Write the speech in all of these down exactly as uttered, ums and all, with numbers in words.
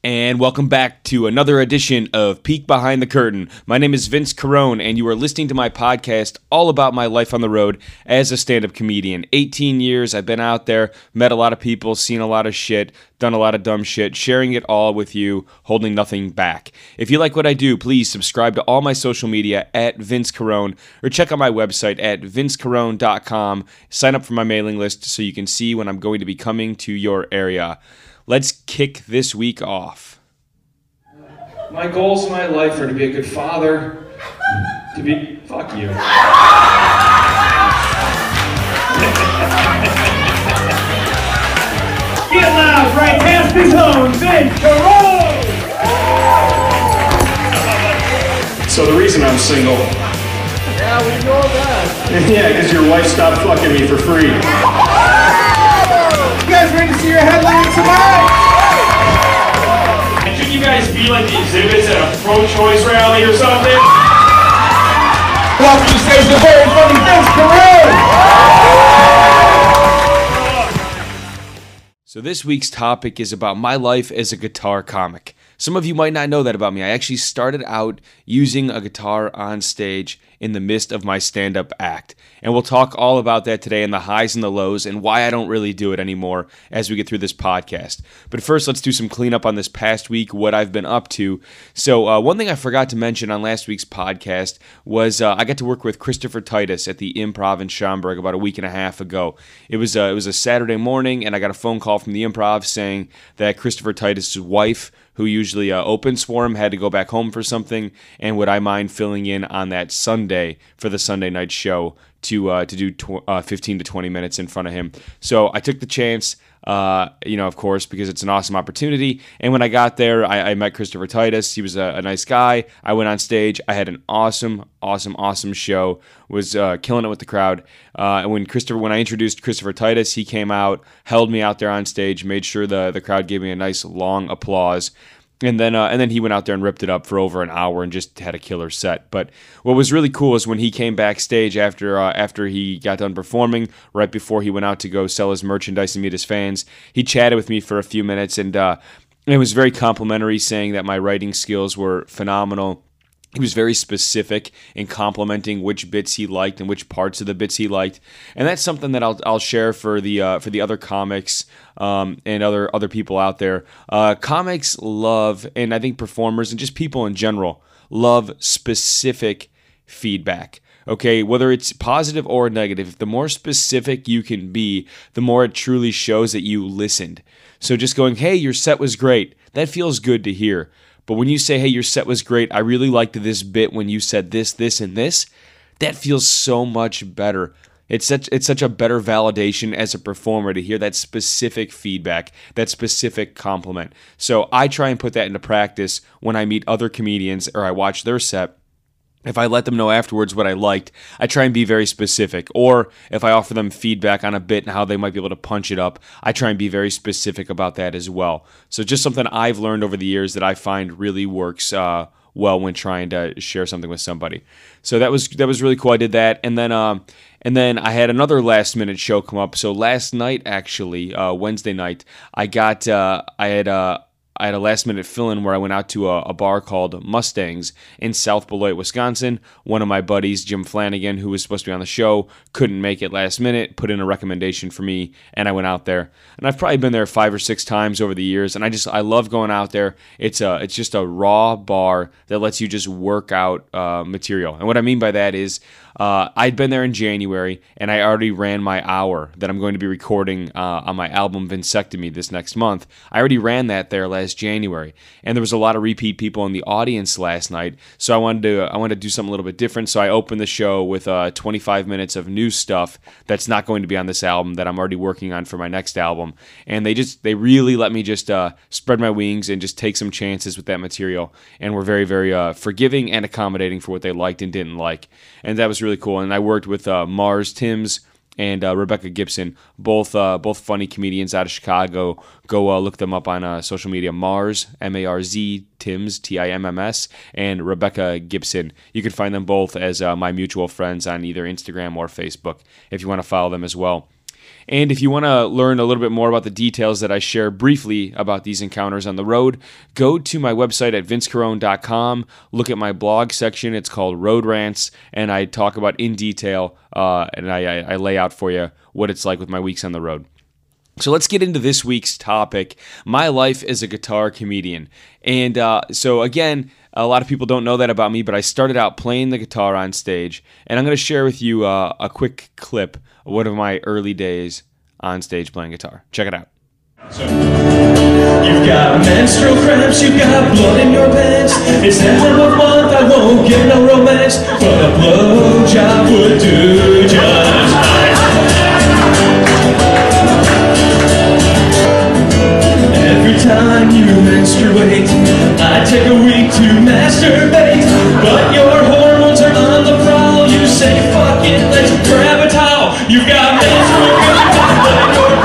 And welcome back to another edition of Peek Behind the Curtain. My name is Vince Carone, and you are listening to my podcast all about my life on the road as a stand-up comedian. eighteen years, I've been out there, met a lot of people, seen a lot of shit, done a lot of dumb shit, sharing it all with you, holding nothing back. If you like what I do, please subscribe to all my social media at Vince Carone, or check out my website at vince carone dot com. Sign up for my mailing list so you can see when I'm going to be coming to your area. Let's kick this week off. My goals in my life are to be a good father, to be... Fuck you. Get loud, right past his own, Vince Carone! So the reason I'm single... Yeah, we know that. Yeah, because your wife stopped fucking me for free. You guys ready to see your headline tonight? And shouldn't you guys be like the exhibits at a pro-choice rally or something? Welcome to the stage, the very funny Vince Carone! So this week's topic is about my life as a guitar comic. Some of you might not know that about me. I actually started out using a guitar on stage in the midst of my stand-up act. And we'll talk all about that today, and the highs and the lows, and why I don't really do it anymore as we get through this podcast. But first, let's do some cleanup on this past week, what I've been up to. So uh, one thing I forgot to mention on last week's podcast was uh, I got to work with Christopher Titus at the Improv in Schaumburg about a week and a half ago. It was, uh, it was a Saturday morning, and I got a phone call from the Improv saying that Christopher Titus' wife, who usually uh, opens for him, had to go back home for something, and would I mind filling in on that Sunday for the Sunday night show to uh, to do tw- uh, fifteen to twenty minutes in front of him. So I took the chance, uh, you know, of course, because it's an awesome opportunity. And when I got there, I, I met Christopher Titus. He was a, a nice guy. I went on stage. I had an awesome, awesome, awesome show. Was uh, killing it with the crowd. Uh, and when Christopher, when I introduced Christopher Titus, he came out, held me out there on stage, made sure the the crowd gave me a nice long applause. And then uh, and then he went out there and ripped it up for over an hour and just had a killer set. But what was really cool is when he came backstage after uh, after he got done performing, right before he went out to go sell his merchandise and meet his fans, he chatted with me for a few minutes, and uh, it was very complimentary, saying that my writing skills were phenomenal. He was very specific in complimenting which bits he liked and which parts of the bits he liked, and that's something that I'll I'll share for the uh, for the other comics um, and other other people out there. Uh, comics love, and I think performers and just people in general love specific feedback. Okay, whether it's positive or negative, the more specific you can be, the more it truly shows that you listened. So just going, hey, your set was great, that feels good to hear. But when you say, hey, your set was great, I really liked this bit when you said this, this, and this, that feels so much better. It's such it's such a better validation as a performer to hear that specific feedback, that specific compliment. So I try and put that into practice when I meet other comedians or I watch their set. If I let them know afterwards what I liked, I try and be very specific. Or if I offer them feedback on a bit and how they might be able to punch it up, I try and be very specific about that as well. So just something I've learned over the years that I find really works uh, well when trying to share something with somebody. So that was that was really cool. I did that, and then um, and then I had another last minute show come up. So last night, actually, uh, Wednesday night, I got uh, I had uh, I had a last-minute fill-in where I went out to a, a bar called Mustangs in South Beloit, Wisconsin. One of my buddies, Jim Flanagan, who was supposed to be on the show, couldn't make it last minute, put in a recommendation for me, and I went out there. And I've probably been there five or six times over the years, and I just I love going out there. It's a it's just a raw bar that lets you just work out uh, material. And what I mean by that is uh, I'd been there in January, and I already ran my hour that I'm going to be recording uh, on my album Vinsectomy this next month. I already ran that there last January, and there was a lot of repeat people in the audience last night, so I wanted to I wanted to do something a little bit different. So I opened the show with uh, twenty-five minutes of new stuff that's not going to be on this album that I'm already working on for my next album, and they just they really let me just uh, spread my wings and just take some chances with that material, and were very very uh, forgiving and accommodating for what they liked and didn't like, and that was really cool. And I worked with uh, Mars Timms and uh, Rebecca Gibson, both uh, both funny comedians out of Chicago. Go uh, look them up on uh, social media. Mars, M A R Z, Timms, T I M M S, and Rebecca Gibson. You can find them both as uh, my mutual friends on either Instagram or Facebook if you want to follow them as well. And if you want to learn a little bit more about the details that I share briefly about these encounters on the road, go to my website at vince carone dot com, look at my blog section. It's called Road Rants, and I talk about in detail, uh, and I, I, I lay out for you what it's like with my weeks on the road. So let's get into this week's topic, my life as a guitar comedian. And uh, so again, a lot of people don't know that about me, but I started out playing the guitar on stage, and I'm going to share with you uh, a quick clip of one of my early days on stage playing guitar. Check it out. So, you've got menstrual cramps, you've got blood in your pants. It's that time of month I won't get no romance, but a blowjob would do just fine. Every time you menstruate, I take a week to masturbate, but your hormones are on the prowl. You say, fuck it, let's grab a towel. You've got menstrual cramps, blood in your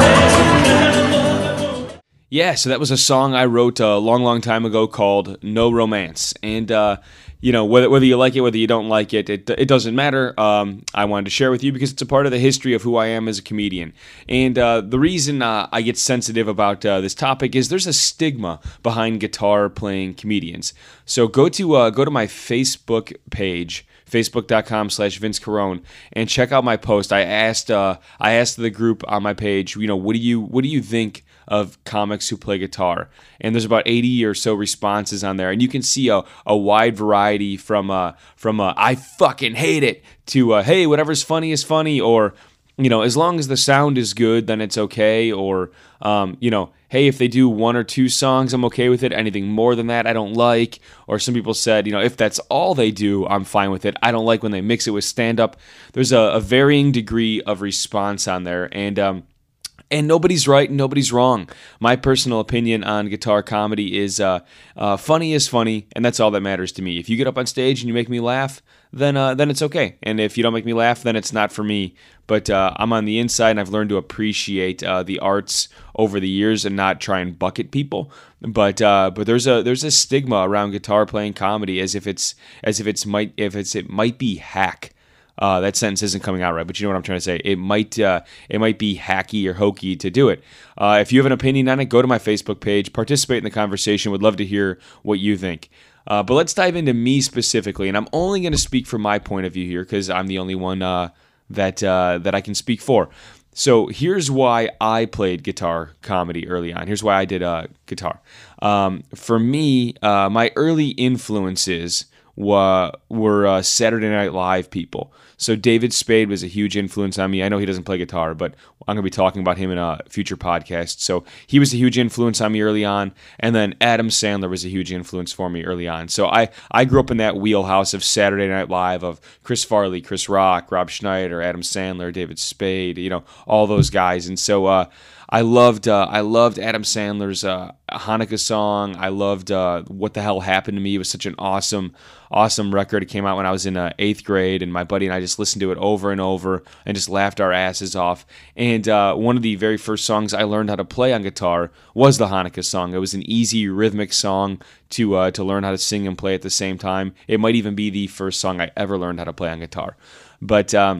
pants. Yeah, so that was a song I wrote a long, long time ago called No Romance. And, uh, you know, whether whether you like it, whether you don't like it, it, it doesn't matter. Um, I wanted to share with you because it's a part of the history of who I am as a comedian. And uh, the reason uh, I get sensitive about uh, this topic is there's a stigma behind guitar playing comedians. So go to uh, go to my Facebook page, facebook.com slash Vince Carone, and check out my post. I asked uh, I asked the group on my page, you know, what do you what do you think of comics who play guitar? And there's about eighty or so responses on there, and you can see a, a wide variety from uh, from uh, I fucking hate it to uh, hey, whatever's funny is funny, or you know, as long as the sound is good, then it's okay, or um, you know, hey, if they do one or two songs, I'm okay with it. Anything more than that, I don't like. Or some people said, you know, if that's all they do, I'm fine with it. I don't like when they mix it with stand-up. There's a, a varying degree of response on there, and um, And nobody's right and nobody's wrong. My personal opinion on guitar comedy is uh, uh, funny is funny, and that's all that matters to me. If you get up on stage and you make me laugh, then uh, then it's okay. And if you don't make me laugh, then it's not for me. But uh, I'm on the inside, and I've learned to appreciate uh, the arts over the years and not try and bucket people. But uh, but there's a there's a stigma around guitar playing comedy as if it's as if it's might if it's it might be hack. Uh, that sentence isn't coming out right, but you know what I'm trying to say. It might uh, it might be hacky or hokey to do it. Uh, if you have an opinion on it, go to my Facebook page, participate in the conversation. Would love to hear what you think. Uh, but let's dive into me specifically, and I'm only going to speak from my point of view here because I'm the only one uh, that uh, that I can speak for. So here's why I played guitar comedy early on. Here's why I did uh, guitar. Um, for me, uh, my early influences were, were uh, Saturday Night Live people. So David Spade was a huge influence on me. I know he doesn't play guitar, but I'm going to be talking about him in a future podcast. So he was a huge influence on me early on. And then Adam Sandler was a huge influence for me early on. So I, I grew up in that wheelhouse of Saturday Night Live, of Chris Farley, Chris Rock, Rob Schneider, Adam Sandler, David Spade, you know, all those guys. And so uh, I loved uh, I loved Adam Sandler's uh, Hanukkah song. I loved uh, What the Hell Happened to Me. It was such an awesome, awesome record. It came out when I was in uh, eighth grade, and my buddy and I just listened to it over and over and just laughed our asses off. And uh, one of the very first songs I learned how to play on guitar was the Hanukkah song. It was an easy rhythmic song to uh, to learn how to sing and play at the same time. It might even be the first song I ever learned how to play on guitar. But um,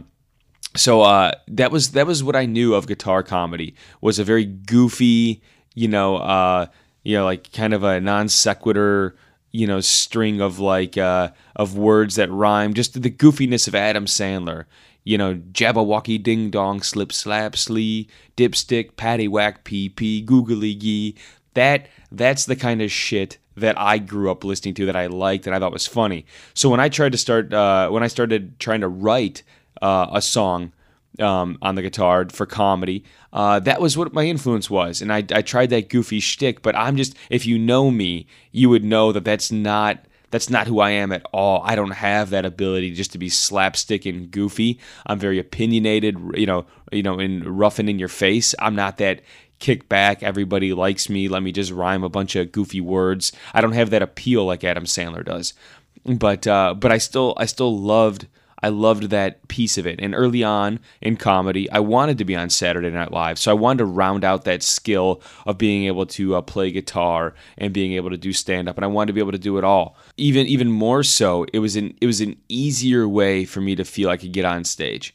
So uh, that was that was what I knew of guitar comedy, was a very goofy, you know, uh, you know, like kind of a non sequitur, you know, string of like uh, of words that rhyme. Just the goofiness of Adam Sandler, you know, Jabberwocky ding dong, slip slap slee, dipstick, paddywhack, pee pee, googly gee. That that's the kind of shit that I grew up listening to, that I liked and I thought was funny. So when I tried to start, uh, when I started trying to write Uh, a song um, on the guitar for comedy, uh, that was what my influence was, and I, I tried that goofy shtick. But I'm just, if you know me, you would know that that's not that's not who I am at all. I don't have that ability just to be slapstick and goofy. I'm very opinionated, you know, you know, and rough and in your face. I'm not that kick back, everybody likes me, let me just rhyme a bunch of goofy words. I don't have that appeal like Adam Sandler does. But uh, but I still I still loved. I loved that piece of it. And early on in comedy, I wanted to be on Saturday Night Live. So I wanted to round out that skill of being able to uh, play guitar and being able to do stand-up. And I wanted to be able to do it all. Even even more so, it was an it was an easier way for me to feel I could get on stage.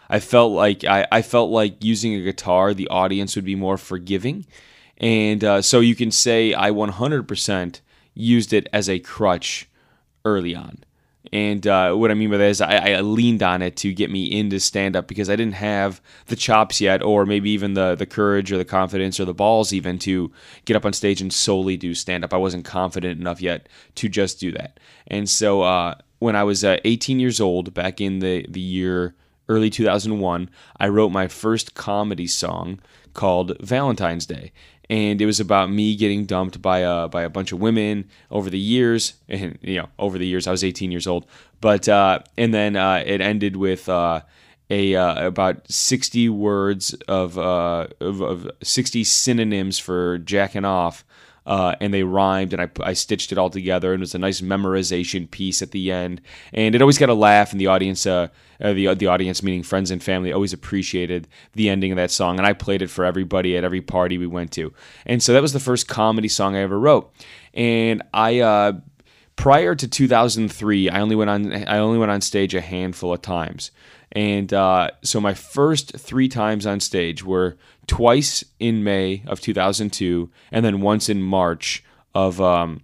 I felt like I, I felt like using a guitar, the audience would be more forgiving. And uh, so you can say I one hundred percent used it as a crutch early on. And uh, what I mean by that is I, I leaned on it to get me into stand-up because I didn't have the chops yet, or maybe even the, the courage or the confidence or the balls even to get up on stage and solely do stand-up. I wasn't confident enough yet to just do that. And so uh, when I was uh, eighteen years old, back in the, the year early two thousand one, I wrote my first comedy song called Valentine's Day. And it was about me getting dumped by a by a bunch of women over the years, and you know, over the years I was eighteen years old. But uh, and then uh, it ended with uh, a uh, about sixty words of, uh, of of sixty synonyms for jacking off, uh, and they rhymed, and I I stitched it all together, and it was a nice memorization piece at the end, and it always got a laugh, and the audience. Uh, Uh, the the audience, meaning friends and family, always appreciated the ending of that song, and I played it for everybody at every party we went to. And so that was the first comedy song I ever wrote. And I, uh, prior to two thousand three, I only went on I only went on stage a handful of times. And uh, so my first three times on stage were twice in May of two thousand two, and then once in March of um,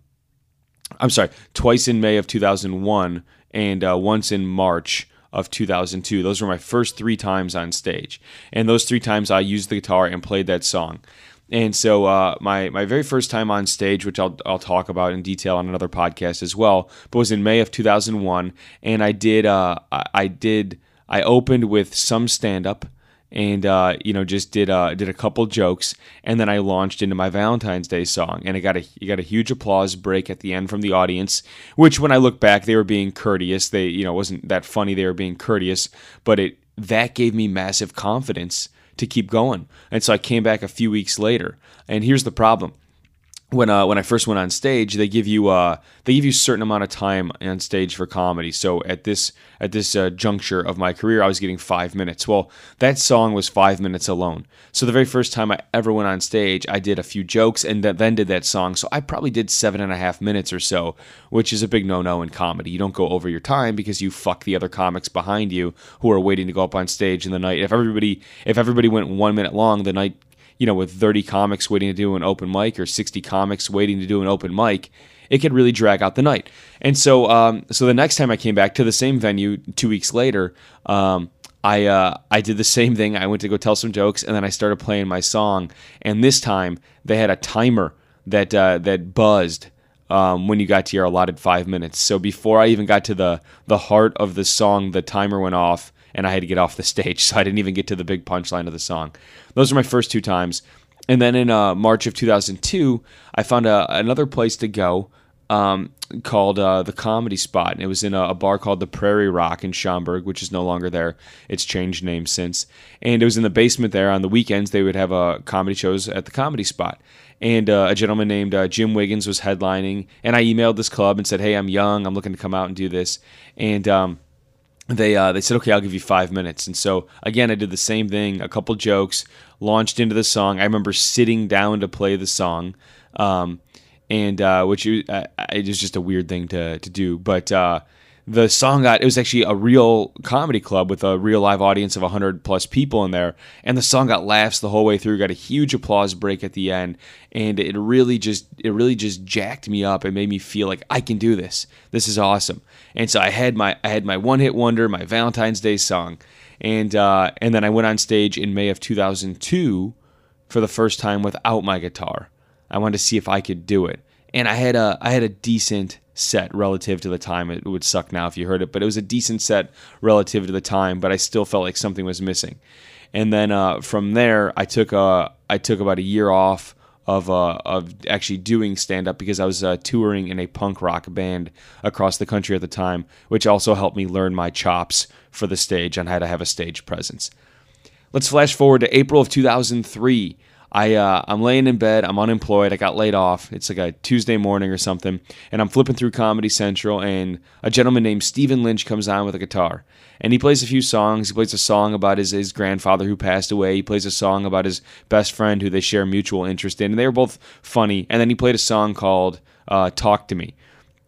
I'm sorry, twice in May of two thousand one, and uh, once in March of two thousand two. Those were my first three times on stage. And those three times I used the guitar and played that song. And so uh, my my very first time on stage, which I'll I'll talk about in detail on another podcast as well, but was in May of two thousand one, and I did uh I did I opened with some stand-up, and uh, you know, just did uh, did a couple jokes, and then I launched into my Valentine's Day song, and it got a it got a huge applause break at the end from the audience. Which, when I look back, they were being courteous. They, you know, it wasn't that funny. They were being courteous, but it that gave me massive confidence to keep going. And so I came back a few weeks later, and here's the problem. When uh, when I first went on stage, they give you uh they give you a certain amount of time on stage for comedy. So at this at this uh, juncture of my career, I was getting five minutes. Well, that song was five minutes alone. So the very first time I ever went on stage, I did a few jokes and th- then did that song. So I probably did seven and a half minutes or so, which is a big no-no in comedy. You don't go over your time because you fuck the other comics behind you who are waiting to go up on stage in the night. If everybody if everybody went one minute long, the night. You know, with thirty comics waiting to do an open mic or sixty comics waiting to do an open mic, it could really drag out the night. And so um, so the next time I came back to the same venue two weeks later, um, I uh, I did the same thing. I went to go tell some jokes, and then I started playing my song. And this time, they had a timer that uh, that buzzed um, when you got to your allotted five minutes. So before I even got to the, the heart of the song, the timer went off, and I had to get off the stage, so I didn't even get to the big punchline of the song. Those are my first two times. And then in uh, March of two thousand two, I found a, another place to go um, called uh, The Comedy Spot. And it was in a, a bar called the Prairie Rock in Schaumburg, which is no longer there. It's changed names since. And it was in the basement there. On the weekends, they would have uh, comedy shows at the Comedy Spot. And uh, a gentleman named uh, Jim Wiggins was headlining. And I emailed this club and said, hey, I'm young. I'm looking to come out and do this. And um, they uh, they said, okay, I'll give you five minutes. And so, again, I did the same thing, a couple jokes, launched into the song. I remember sitting down to play the song, um, and uh, which uh, it was just a weird thing to, to do. But uh, the song got, it was actually a real comedy club with a real live audience of one hundred plus people in there. And the song got laughs the whole way through, got a huge applause break at the end. And it really just, it really just jacked me up and made me feel like I can do this. This is awesome. And so I had my, I had my one hit wonder, my Valentine's Day song. And, uh, and then I went on stage in May of two thousand two for the first time without my guitar. I wanted to see if I could do it. And I had a, I had a decent set relative to the time. It would suck now if you heard it, but it was a decent set relative to the time, but I still felt like something was missing. And then uh, from there, I took a, I took about a year off of uh, of actually doing stand-up because I was uh, touring in a punk rock band across the country at the time, which also helped me learn my chops for the stage on how to have a stage presence. Let's flash forward to April of two thousand three. I, uh, I'm laying in bed, I'm unemployed, I got laid off, it's like a Tuesday morning or something, and I'm flipping through Comedy Central, and a gentleman named Stephen Lynch comes on with a guitar, and he plays a few songs. He plays a song about his, his grandfather who passed away, he plays a song about his best friend who they share mutual interest in, and they were both funny, and then he played a song called uh, Talk to Me.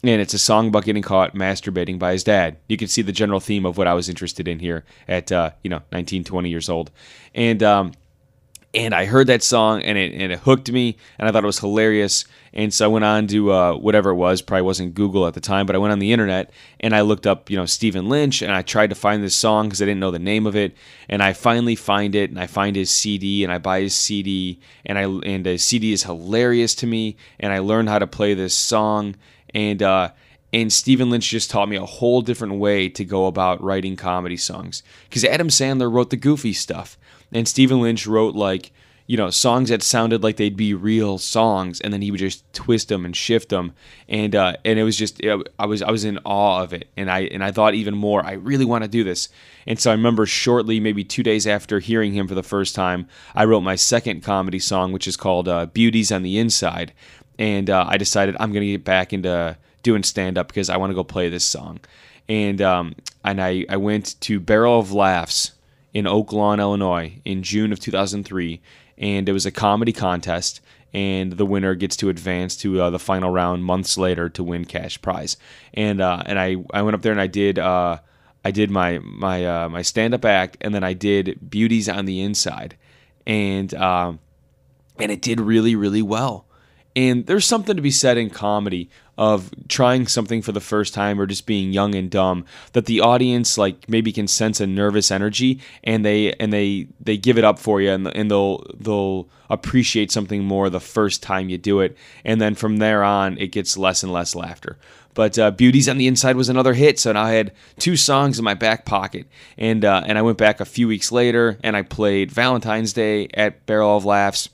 And it's a song about getting caught masturbating by his dad. You can see the general theme of what I was interested in here at, uh, you know, nineteen, twenty years old. And um, and I heard that song, and it, and it hooked me, and I thought it was hilarious. And so I went on to uh, whatever it was, probably wasn't Google at the time, but I went on the internet, and I looked up, you know, Stephen Lynch, and I tried to find this song because I didn't know the name of it. And I finally find it, and I find his C D, and I buy his C D, and I and the C D is hilarious to me, and I learned how to play this song. And uh, and Stephen Lynch just taught me a whole different way to go about writing comedy songs. Because Adam Sandler wrote the goofy stuff, and Stephen Lynch wrote, like, you know, songs that sounded like they'd be real songs, and then he would just twist them and shift them, and uh, and it was just it, I was I was in awe of it, and I and I thought even more, I really want to do this. And so I remember shortly, maybe two days after hearing him for the first time, I wrote my second comedy song, which is called uh, "Beauties on the Inside." And uh, I decided I'm going to get back into doing stand-up because I want to go play this song. And um, and I, I went to Barrel of Laughs in Oak Lawn, Illinois in June of two thousand three. And it was a comedy contest. And the winner gets to advance to uh, the final round months later to win cash prize. And uh, and I, I went up there and I did uh, I did my my uh, my stand-up act, and then I did Beauties on the Inside. And um, and it did really, really well. And there's something to be said in comedy of trying something for the first time or just being young and dumb that the audience like maybe can sense a nervous energy, and they and they they give it up for you, and, and they'll they'll appreciate something more the first time you do it, and then from there on it gets less and less laughter. But uh, Beauties on the Inside was another hit, so now I had two songs in my back pocket, and uh, and I went back a few weeks later and I played Valentine's Day at Barrel of Laughs,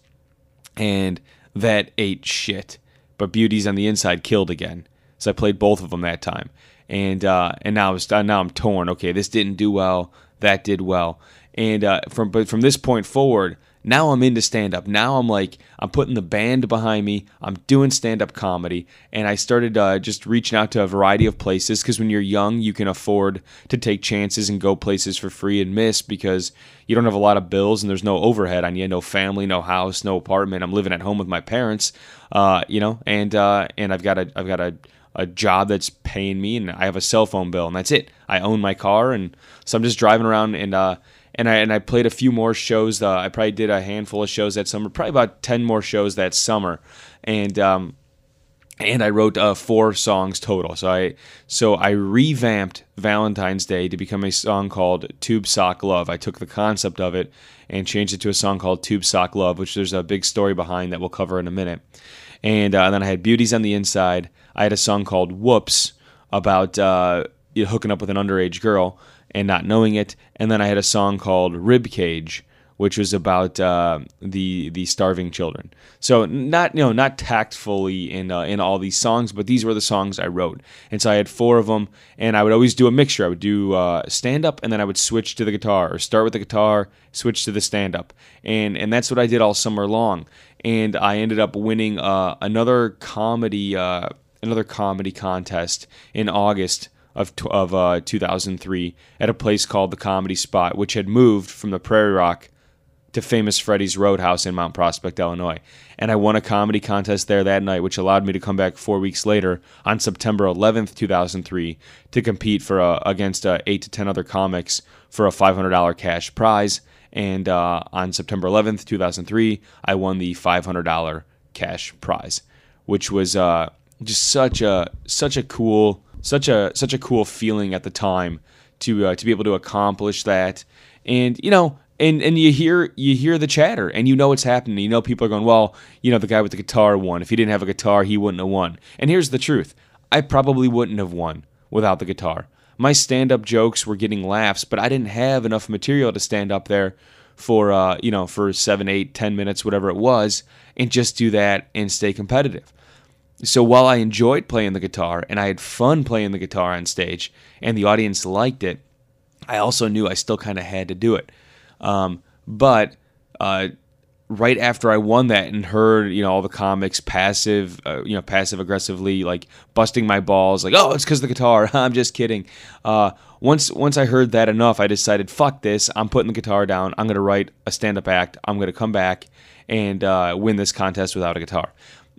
and that ate shit. But Beauties on the Inside killed again. So I played both of them that time. And uh, and now, was, now I'm torn. Okay, this didn't do well. That did well. And uh, from but from this point forward, now I'm into stand-up. Now I'm like, I'm putting the band behind me. I'm doing stand-up comedy. And I started uh, just reaching out to a variety of places, because when you're young, you can afford to take chances and go places for free and miss because you don't have a lot of bills and there's no overhead on you, no family, no house, no apartment. I'm living at home with my parents, uh, you know, and uh, and I've got a I've got a a job that's paying me, and I have a cell phone bill, and that's it. I own my car, and so I'm just driving around, and uh, and I and I played a few more shows. Uh, I probably did a handful of shows that summer, probably about ten more shows that summer, and um, and I wrote uh, four songs total. So I so I revamped Valentine's Day to become a song called Tube Sock Love. I took the concept of it and changed it to a song called Tube Sock Love, which there's a big story behind that we'll cover in a minute. And, uh, and then I had Beauties on the Inside. I had a song called Whoops about uh, you know, hooking up with an underage girl and not knowing it. And then I had a song called Ribcage, which was about uh, the the starving children. So not you know not tactfully in uh, in all these songs, but these were the songs I wrote. And so I had four of them, and I would always do a mixture. I would do uh, stand up, and then I would switch to the guitar, or start with the guitar, switch to the stand up, and and that's what I did all summer long. And I ended up winning uh, another comedy uh, another comedy contest in August of of uh, two thousand three at a place called the Comedy Spot, which had moved from the Prairie Rock to Famous Freddy's Roadhouse in Mount Prospect, Illinois. And I won a comedy contest there that night, which allowed me to come back four weeks later on September eleventh, two thousand three, to compete for a, against uh, eight to ten other comics for a five hundred dollars cash prize. And uh, on September eleventh, two thousand three, I won the five hundred dollars cash prize, which was uh, just such a such a cool such a such a cool feeling at the time to uh, to be able to accomplish that. And you know. And and you hear you hear the chatter, and you know what's happening. You know people are going, well, you know, the guy with the guitar won. If he didn't have a guitar, he wouldn't have won. And here's the truth. I probably wouldn't have won without the guitar. My stand-up jokes were getting laughs, but I didn't have enough material to stand up there for, uh, you know, for seven, eight, ten minutes, whatever it was, and just do that and stay competitive. So while I enjoyed playing the guitar, and I had fun playing the guitar on stage, and the audience liked it, I also knew I still kind of had to do it. Um, but uh, right after I won that and heard, you know, all the comics passive, uh, you know, passive aggressively like busting my balls, like, oh, it's because of the guitar. I'm just kidding. Uh, once once I heard that enough, I decided, fuck this. I'm putting the guitar down. I'm gonna write a stand-up act. I'm gonna come back and uh, win this contest without a guitar.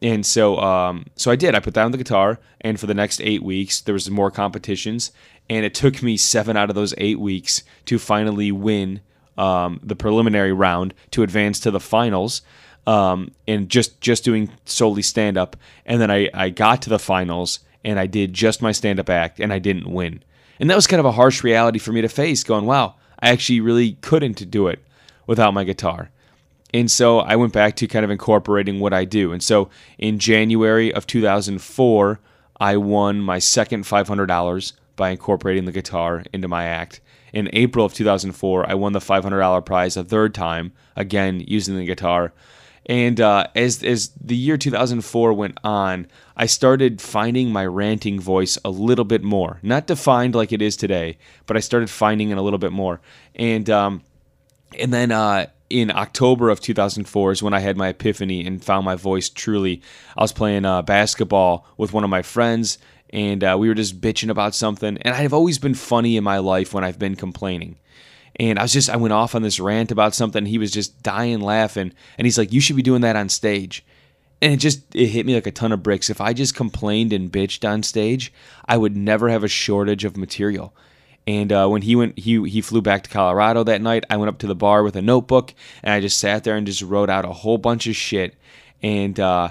and so um, so I did. I put down the guitar, and for the next eight weeks, there was more competitions, and it took me seven out of those eight weeks to finally win um, the preliminary round to advance to the finals. Um, and just just doing solely stand up, and then I I got to the finals, and I did just my stand up act, and I didn't win. And that was kind of a harsh reality for me to face. Going, wow, I actually really couldn't do it without my guitar. And so I went back to kind of incorporating what I do. And so in January of two thousand four, I won my second five hundred dollars by incorporating the guitar into my act. In April of two thousand four, I won the five hundred dollars prize a third time, again using the guitar. And uh, as as the year two thousand four went on, I started finding my ranting voice a little bit more. Not defined like it is today, but I started finding it a little bit more. And um, and then uh, in October of two thousand four is when I had my epiphany and found my voice truly. I was playing uh, basketball with one of my friends, and uh, we were just bitching about something. And I've always been funny in my life when I've been complaining. And I was just, I went off on this rant about something. He was just dying laughing. And he's like, you should be doing that on stage. And it just, it hit me like a ton of bricks. If I just complained and bitched on stage, I would never have a shortage of material. And uh, when he went, he he flew back to Colorado that night. I went up to the bar with a notebook, and I just sat there and just wrote out a whole bunch of shit. And uh,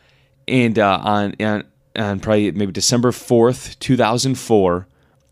and uh, on, on on probably maybe December fourth, two thousand four,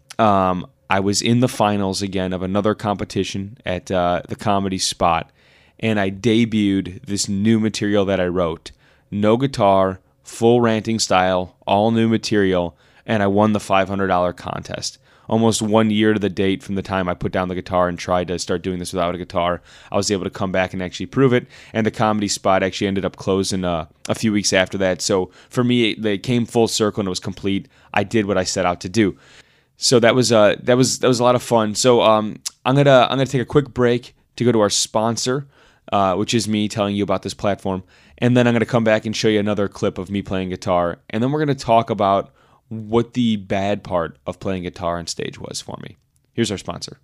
um, I was in the finals again of another competition at uh, the Comedy Spot, and I debuted this new material that I wrote. No guitar, full ranting style, all new material, and I won the five hundred dollars contest. Almost one year to the date from the time I put down the guitar and tried to start doing this without a guitar, I was able to come back and actually prove it, and the Comedy Spot actually ended up closing uh, a few weeks after that. So for me, it, it came full circle and it was complete. I did what I set out to do. So that was uh that was that was a lot of fun. So um I'm gonna I'm gonna take a quick break to go to our sponsor, uh, which is me telling you about this platform, and then I'm gonna come back and show you another clip of me playing guitar, and then we're gonna talk about what the bad part of playing guitar on stage was for me. Here's our sponsor.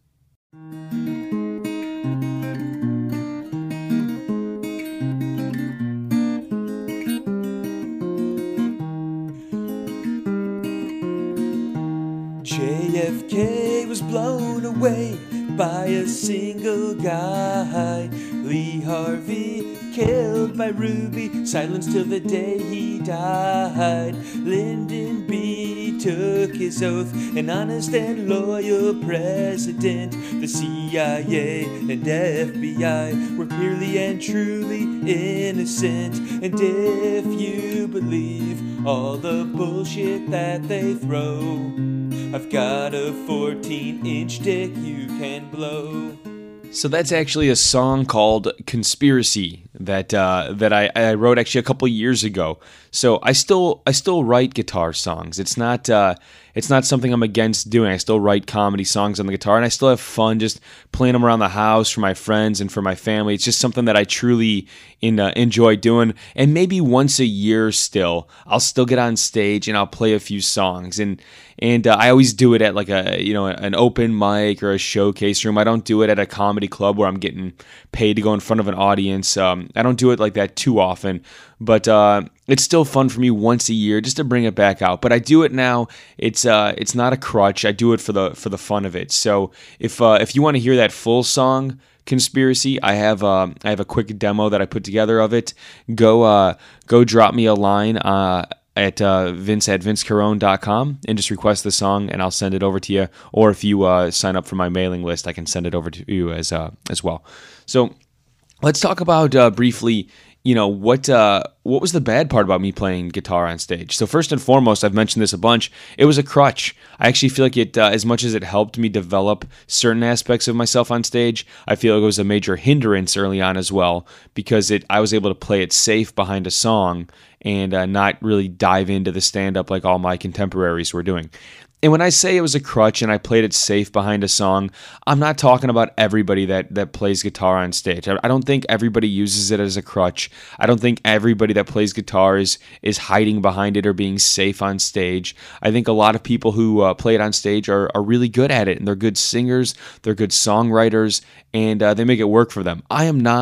J F K was blown away by a single guy. Lee Harvey killed by Ruby, silenced till the day he died. Lyndon B took his oath, an honest and loyal president. The C I A and F B I were purely and truly innocent. And if you believe all the bullshit that they throw, I've got a fourteen inch dick you can blow. So that's actually a song called "Conspiracy" that uh, that I, I wrote actually a couple years ago. So I still I still write guitar songs. It's not uh, it's not something I'm against doing. I still write comedy songs on the guitar, and I still have fun just playing them around the house for my friends and for my family. It's just something that I truly in, uh, enjoy doing. And maybe once a year, still I'll still get on stage and I'll play a few songs. And and uh, I always do it at like a you know an open mic or a showcase room. I don't do it at a comedy club where I'm getting paid to go in front of an audience. Um, I don't do it like that too often, but uh, it's still fun for me once a year just to bring it back out. But I do it now. It's uh, it's not a crutch. I do it for the for the fun of it. So if uh, if you want to hear that full song, "Conspiracy," I have uh, I have a quick demo that I put together of it. Go uh, go drop me a line uh, at uh, Vince at vince carone dot com and just request the song, and I'll send it over to you. Or if you uh, sign up for my mailing list, I can send it over to you as uh, as well. So let's talk about uh, briefly, you know, what uh, what was the bad part about me playing guitar on stage? So first and foremost, I've mentioned this a bunch, it was a crutch. I actually feel like it, uh, as much as it helped me develop certain aspects of myself on stage, I feel like it was a major hindrance early on as well, because it I was able to play it safe behind a song and uh, not really dive into the stand-up like all my contemporaries were doing. And when I say it was a crutch and I played it safe behind a song, I'm not talking about everybody that, that plays guitar on stage. I, I don't think everybody uses it as a crutch. I don't think everybody that plays guitar is, is hiding behind it or being safe on stage. I think a lot of people who uh, play it on stage are, are really good at it, and they're good singers, they're good songwriters, and uh, they make it work for them. I am not.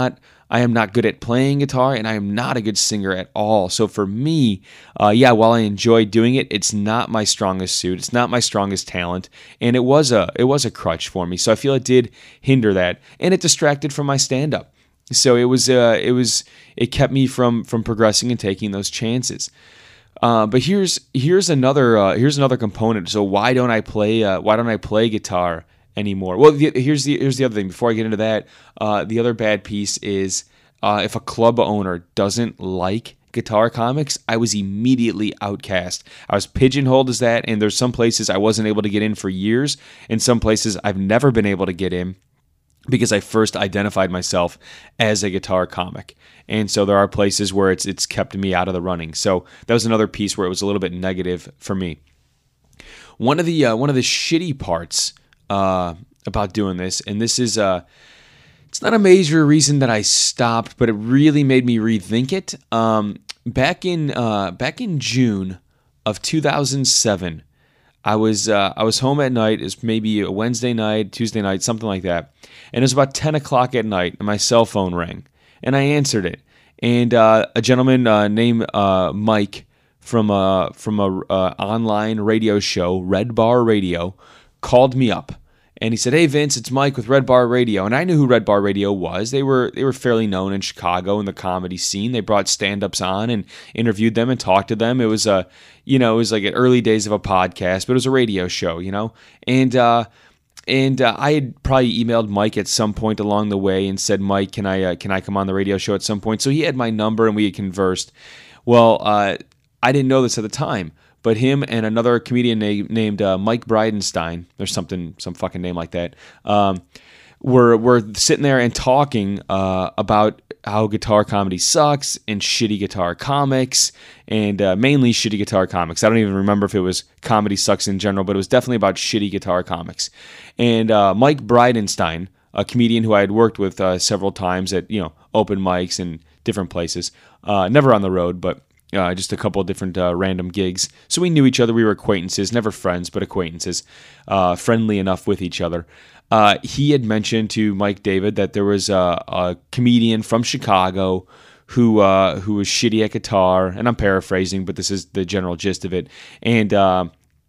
I am not good at playing guitar, and I am not a good singer at all. So for me, uh, yeah, while I enjoy doing it, it's not my strongest suit. It's not my strongest talent, and it was a it was a crutch for me. So I feel it did hinder that, and it distracted from my stand-up. So it was uh, it was it kept me from from progressing and taking those chances. Uh, but here's here's another uh, here's another component. So why don't I play uh, why don't I play guitar anymore? Well, the, here's the here's the other thing. Before I get into that, uh, the other bad piece is uh, if a club owner doesn't like guitar comics, I was immediately outcast. I was pigeonholed as that, and there's some places I wasn't able to get in for years, and some places I've never been able to get in because I first identified myself as a guitar comic. And so there are places where it's it's kept me out of the running. So that was another piece where it was a little bit negative for me. One of the uh, one of the shitty parts uh, about doing this, and this is uh, it's not a major reason that I stopped, but it really made me rethink it. Um, back in uh, back in June of two thousand seven, I was uh, I was home at night. It's maybe a Wednesday night, Tuesday night, something like that. And it was about ten o'clock at night, and my cell phone rang, and I answered it. And uh, a gentleman uh, named uh, Mike from a from a uh, online radio show, Red Bar Radio, called me up, and he said, "Hey Vince, it's Mike with Red Bar Radio." And I knew who Red Bar Radio was. They were they were fairly known in Chicago in the comedy scene. They brought stand-ups on and interviewed them and talked to them. It was a you know it was like an early days of a podcast, but it was a radio show, you know. And uh, and uh, I had probably emailed Mike at some point along the way and said, "Mike, can I uh, can I come on the radio show at some point?" So he had my number and we had conversed. Well, uh, I didn't know this at the time, but him and another comedian na- named uh, Mike Bridenstine, there's something, some fucking name like that, um, were were sitting there and talking uh, about how guitar comedy sucks and shitty guitar comics, and uh, mainly shitty guitar comics. I don't even remember if it was comedy sucks in general, but it was definitely about shitty guitar comics. And uh, Mike Bridenstine, a comedian who I had worked with uh, several times at you know open mics and different places, uh, never on the road, but Uh, just a couple of different uh, random gigs. So we knew each other. We were acquaintances, never friends, but acquaintances, uh, friendly enough with each other. Uh, he had mentioned to Mike David that there was a, a comedian from Chicago who uh, who was shitty at guitar, and I'm paraphrasing, but this is the general gist of it. And uh,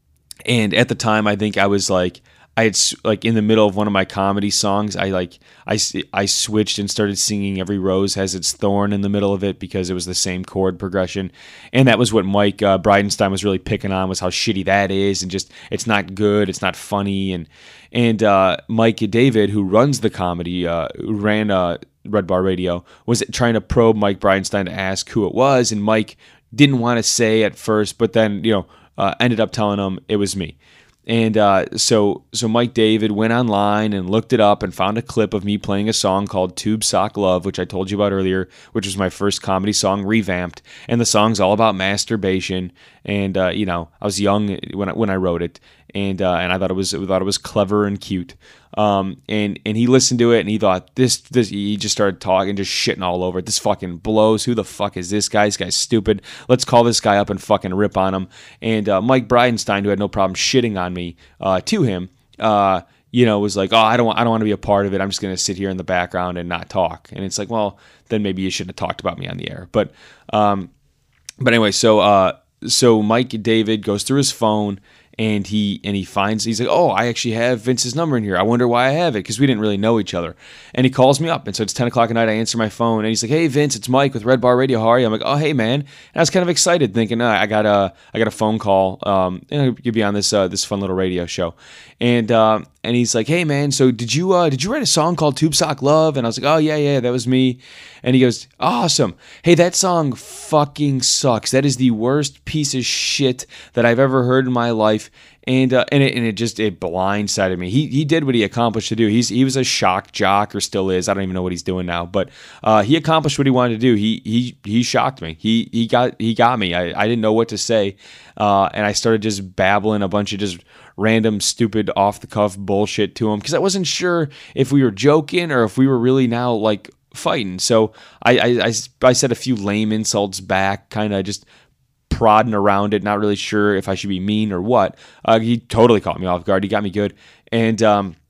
and at the time, I think I was like, I had like in the middle of one of my comedy songs, I like I, I switched and started singing "Every Rose Has Its Thorn" in the middle of it because it was the same chord progression, and that was what Mike uh, Bridenstine was really picking on, was how shitty that is, and just it's not good, it's not funny, and and uh, Mike David, who runs the comedy, uh, who ran uh, Red Bar Radio, was trying to probe Mike Bridenstine to ask who it was, and Mike didn't want to say at first, but then you know uh, ended up telling him it was me. And uh, so so Mike David went online and looked it up and found a clip of me playing a song called Tube Sock Love, which I told you about earlier, which was my first comedy song revamped. And the song's all about masturbation. And, uh, you know, I was young when I, when I wrote it. And uh, and I thought it was I thought it was clever and cute. Um, and and he listened to it and he thought this this he just started talking, just shitting all over it. This fucking blows. Who the fuck is this guy? This guy's stupid. Let's call this guy up and fucking rip on him. And uh, Mike Bridenstine, who had no problem shitting on me, uh, to him, uh, you know, was like, oh, I don't want I don't want to be a part of it. I'm just gonna sit here in the background and not talk. And it's like, well, then maybe you shouldn't have talked about me on the air. But um, but anyway, so uh, so Mike David goes through his phone. And he and he finds, he's like, oh, I actually have Vince's number in here. I wonder why I have it, because we didn't really know each other. And he calls me up. And so it's ten o'clock at night. I answer my phone. And he's like, hey, Vince, it's Mike with Red Bar Radio. How are you? I'm like, oh, hey, man. And I was kind of excited, thinking, uh, I got a I got a phone call. Um, and I could be on this uh, this fun little radio show. And uh, and he's like, hey, man, so did you uh, did you write a song called Tube Sock Love? And I was like, oh, yeah, yeah, that was me. And he goes, awesome. Hey, that song fucking sucks. That is the worst piece of shit that I've ever heard in my life. And uh, and it and it just it blindsided me. He he did what he accomplished to do. He's he was a shock jock, or still is. I don't even know what he's doing now. But uh, he accomplished what he wanted to do. He he he shocked me. He he got he got me. I, I didn't know what to say, uh, and I started just babbling a bunch of just random, stupid, off the cuff bullshit to him because I wasn't sure if we were joking or if we were really now like fighting. So I I I, I said a few lame insults back, kind of just prodding around it, not really sure if I should be mean or what. Uh, he totally caught me off guard. He got me good. And um,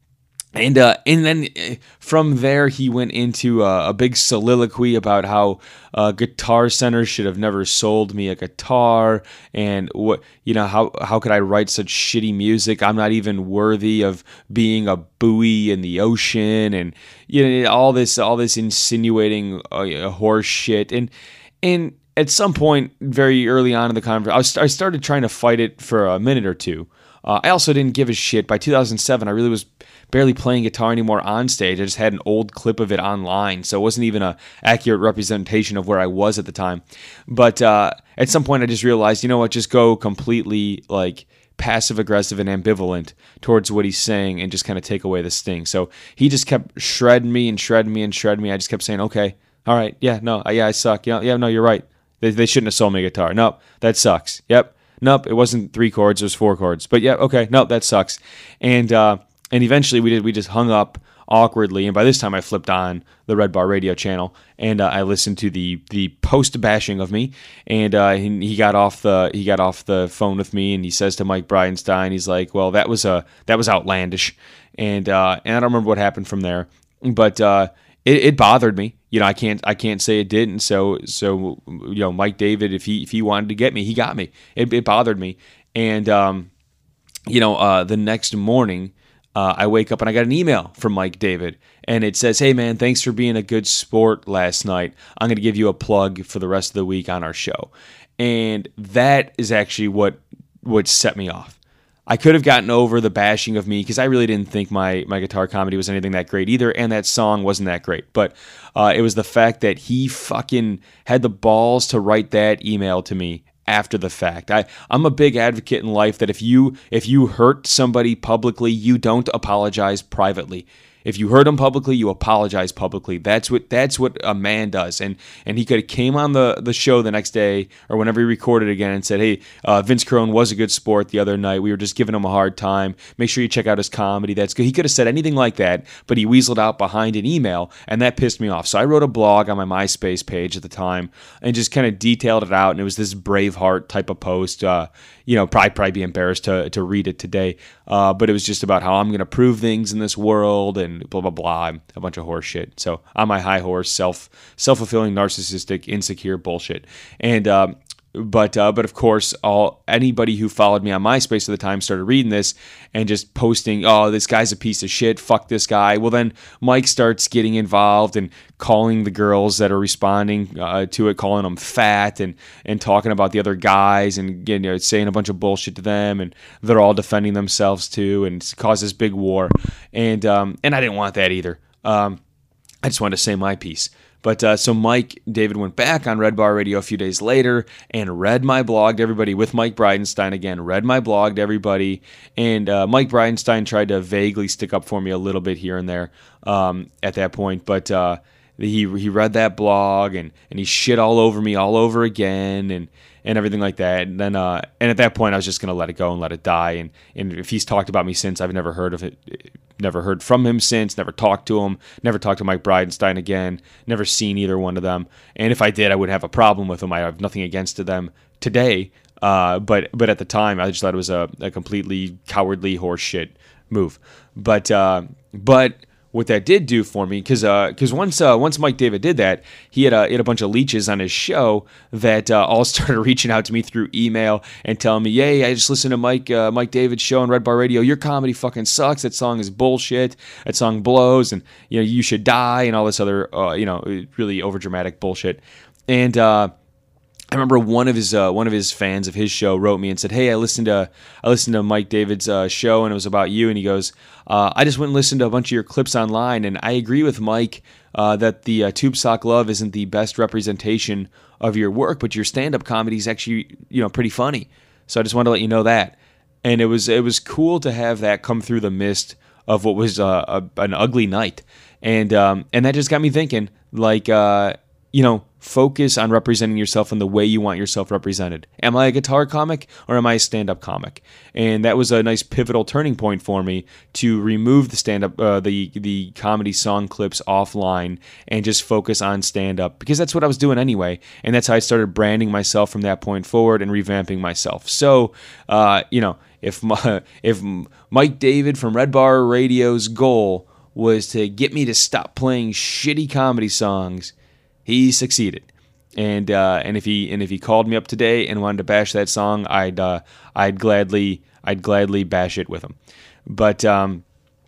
And uh, and then uh, from there, he went into uh, a big soliloquy about how uh, Guitar Center should have never sold me a guitar, and what you know how how could I write such shitty music? I'm not even worthy of being a buoy in the ocean, and you know all this all this insinuating uh, horse shit. And and at some point, very early on in the conversation, I, was, I started trying to fight it for a minute or two. Uh, I also didn't give a shit. By two thousand seven, I really was barely playing guitar anymore on stage. I just had an old clip of it online, so it wasn't even an accurate representation of where I was at the time. But uh, at some point, I just realized, you know what, just go completely like passive-aggressive and ambivalent towards what he's saying and just kind of take away the sting. So he just kept shredding me and shredding me and shredding me. I just kept saying, okay, all right, yeah, no, yeah, I suck. Yeah, yeah, no, you're right. They, they shouldn't have sold me a guitar. Nope, that sucks. Yep. Nope, it wasn't three chords, it was four chords. But yeah, okay, nope, that sucks. And uh, and eventually we did we just hung up awkwardly, and by this time I flipped on the Red Bar Radio channel, and uh, I listened to the the post bashing of me, and uh, he, he got off the he got off the phone with me, and he says to Mike Bridenstine, he's like, well, that was a that was outlandish, and uh, and I don't remember what happened from there, but uh, it, it bothered me. You know, I can't I can't say it didn't. So so you know, Mike David, if he if he wanted to get me, he got me. It, it bothered me, and um, you know, uh, the next morning, uh, I wake up and I got an email from Mike David, and it says, "Hey man, thanks for being a good sport last night. I'm going to give you a plug for the rest of the week on our show," and that is actually what what set me off. I could have gotten over the bashing of me because I really didn't think my, my guitar comedy was anything that great either, and that song wasn't that great. But uh, it was the fact that he fucking had the balls to write that email to me after the fact. I, I'm a big advocate in life that if you if you hurt somebody publicly, you don't apologize privately. If you hurt him publicly, you apologize publicly. That's what that's what a man does. And and he could have came on the, the show the next day or whenever he recorded again and said, hey, uh, Vince Crone was a good sport the other night. We were just giving him a hard time. Make sure you check out his comedy. That's good. He could have said anything like that, but he weaseled out behind an email, and that pissed me off. So I wrote a blog on my MySpace page at the time and just kind of detailed it out. And it was this Braveheart type of post. Uh, you know, probably probably be embarrassed to to read it today. Uh, but it was just about how I'm going to prove things in this world and blah, blah, blah, a bunch of horse shit. So on my high horse, self, self-fulfilling, narcissistic, insecure bullshit. And, um, but, uh, but of course, all anybody who followed me on MySpace at the time started reading this and just posting, oh, this guy's a piece of shit, fuck this guy. Well, then Mike starts getting involved and calling the girls that are responding uh, to it, calling them fat and, and talking about the other guys and you know, saying a bunch of bullshit to them, and they're all defending themselves too, and it caused this big war. And um, and I didn't want that either. Um, I just wanted to say my piece. But uh, so Mike David went back on Red Bar Radio a few days later and read my blog to everybody with Mike Bridenstine again, read my blog to everybody. And uh, Mike Bridenstine tried to vaguely stick up for me a little bit here and there um, at that point. But uh, he he read that blog and, and he shit all over me all over again and, and everything like that. And then uh, and at that point, I was just going to let it go and let it die. And, and if he's talked about me since, I've never heard of it. Never heard from him since, never talked to him, never talked to Mike Bridenstine again, never seen either one of them. And if I did, I would have a problem with them. I have nothing against them today. Uh, but but at the time, I just thought it was a, a completely cowardly horseshit move. But uh, but what that did do for me, because because uh, once uh, once Mike David did that, he had a he had a bunch of leeches on his show that uh, all started reaching out to me through email and telling me, "Yay, I just listened to Mike uh, Mike David's show on Red Bar Radio. Your comedy fucking sucks. That song is bullshit. That song blows, and you know you should die, and all this other uh, you know really overdramatic bullshit." And uh, I remember one of his uh, one of his fans of his show wrote me and said, "Hey, I listened to I listened to Mike David's uh, show and it was about you." And he goes, uh, "I just went and listened to a bunch of your clips online, and I agree with Mike uh, that the uh, Tube Sock Love isn't the best representation of your work, but your stand-up comedy is actually you know pretty funny. So I just wanted to let you know that." And it was it was cool to have that come through the mist of what was uh, a, an ugly night, and um, and that just got me thinking, like uh, you know. focus on representing yourself in the way you want yourself represented. Am I a guitar comic or am I a stand-up comic? And that was a nice pivotal turning point for me to remove the stand-up, uh, the the comedy song clips offline and just focus on stand-up, because that's what I was doing anyway, and that's how I started branding myself from that point forward and revamping myself. So, uh, you know, if my, if Mike David from Red Bar Radio's goal was to get me to stop playing shitty comedy songs, he succeeded. And uh, and if he and if he called me up today and wanted to bash that song, I'd uh, I'd gladly I'd gladly bash it with him. But um,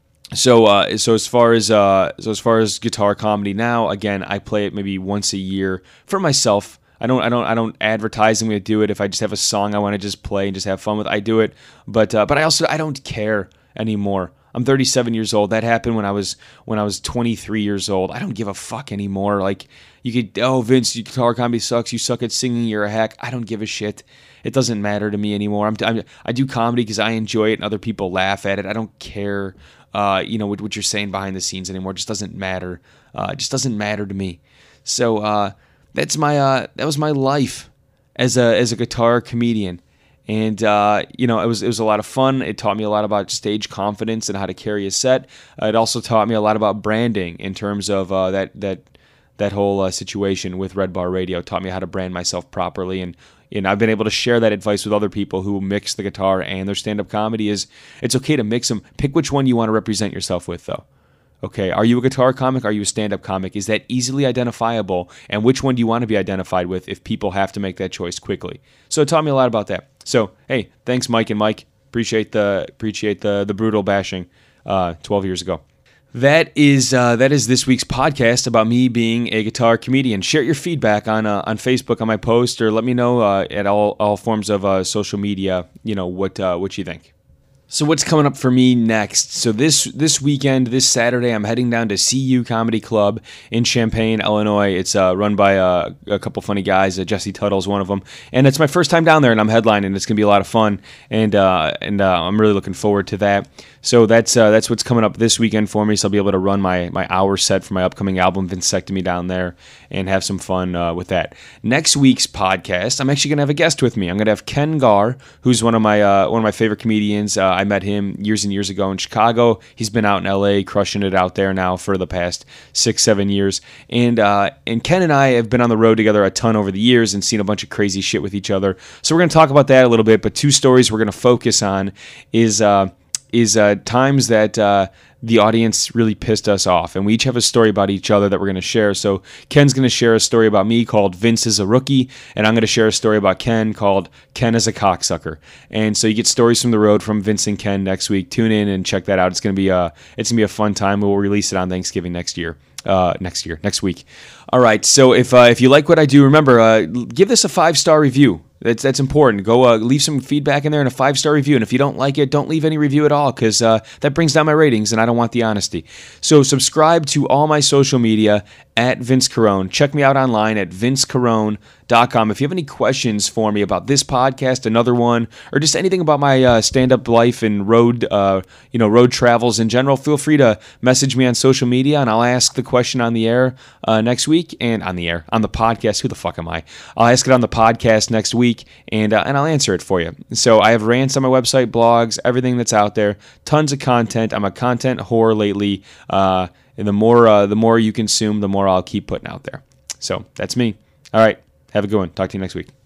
so uh, so as far as uh, so as far as guitar comedy now, again, I play it maybe once a year for myself. I don't I don't I don't advertise I'm going to do it. If I just have a song I want to just play and just have fun with, I do it. But uh, but I also I don't care anymore. I'm thirty-seven years old. That happened when I was when I was twenty-three years old. I don't give a fuck anymore. Like, you could, oh, Vince, your guitar comedy sucks. You suck at singing. You're a hack. I don't give a shit. It doesn't matter to me anymore. I'm, I'm I do comedy because I enjoy it and other people laugh at it. I don't care, uh, you know, what, what you're saying behind the scenes anymore. It just doesn't matter. Uh, it just doesn't matter to me. So uh, that's my uh, that was my life as a as a guitar comedian. And, uh, you know, it was it was a lot of fun. It taught me a lot about stage confidence and how to carry a set. Uh, it also taught me a lot about branding in terms of uh, that that that whole uh, situation with Red Bar Radio. It taught me how to brand myself properly. And, and I've been able to share that advice with other people who mix the guitar and their stand-up comedy. Is it's okay to mix them. Pick which one you want to represent yourself with, though. Okay, are you a guitar comic? Are you a stand-up comic? Is that easily identifiable? And which one do you want to be identified with if people have to make that choice quickly? So it taught me a lot about that. So, hey, thanks, Mike and Mike. Appreciate the appreciate the the brutal bashing uh, twelve years ago. That is uh, that is this week's podcast about me being a guitar comedian. Share your feedback on uh, on Facebook on my post, or let me know uh, at all all forms of uh, social media. You know what uh, what you think. So what's coming up for me next? So this this weekend, this Saturday, I'm heading down to C U Comedy Club in Champaign, Illinois. It's uh, run by uh, a couple funny guys. Uh, Jesse Tuttle's one of them, and it's my first time down there, and I'm headlining. It's gonna be a lot of fun, and uh, and uh, I'm really looking forward to that. So that's uh, that's what's coming up this weekend for me. So I'll be able to run my my hour set for my upcoming album, Vinsectomy, down there and have some fun uh, with that. Next week's podcast, I'm actually gonna have a guest with me. I'm gonna have Ken Gar, who's one of my uh, one of my favorite comedians. Uh, I met him years and years ago in Chicago. He's been out in L A, crushing it out there now for the past six, seven years. And uh, and Ken and I have been on the road together a ton over the years and seen a bunch of crazy shit with each other. So we're gonna talk about that a little bit. But two stories we're gonna focus on is. Uh, is uh, times that uh, the audience really pissed us off. And we each have a story about each other that we're going to share. So Ken's going to share a story about me called Vince is a Rookie, and I'm going to share a story about Ken called Ken is a Cocksucker. And so you get stories from the road from Vince and Ken next week. Tune in and check that out. It's going to be a, it's going to be a fun time. We'll release it on Thanksgiving next year. Uh, next year, next week. All right, so if uh, if you like what I do, remember, uh, give this a five-star review. That's that's important. Go uh, leave some feedback in there and a five-star review. And if you don't like it, don't leave any review at all, because uh, that brings down my ratings, and I don't want the honesty. So subscribe to all my social media at Vince Carone. Check me out online at vince carone dot com. If you have any questions for me about this podcast, another one, or just anything about my uh, stand-up life and road, uh, you know, road travels in general, feel free to message me on social media, and I'll ask the question on the air uh, next week, and on the air, on the podcast. Who the fuck am I? I'll ask it on the podcast next week, and uh, and I'll answer it for you. So I have rants on my website, blogs, everything that's out there, tons of content. I'm a content whore lately. Uh, and the more uh, the more you consume, the more I'll keep putting out there. So that's me. All right. Have a good one. Talk to you next week.